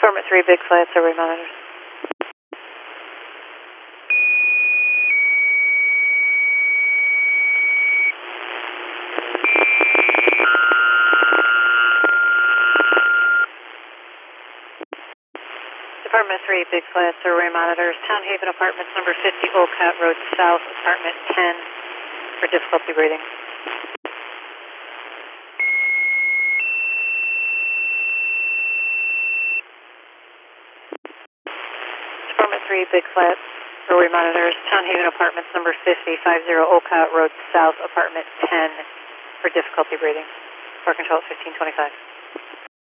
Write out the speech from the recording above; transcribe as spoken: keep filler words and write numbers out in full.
Department three, Big Flats, airway monitors. Department three, Big Flats, airway monitors. Town Haven Apartments, number fifty, Olcott Road South, apartment ten, for difficulty rating. Department three, Big Flats, airway monitors. Town Haven Apartments, number fifty, fifty, Olcott Road South, apartment ten, for difficulty rating. For control fifteen twenty-five.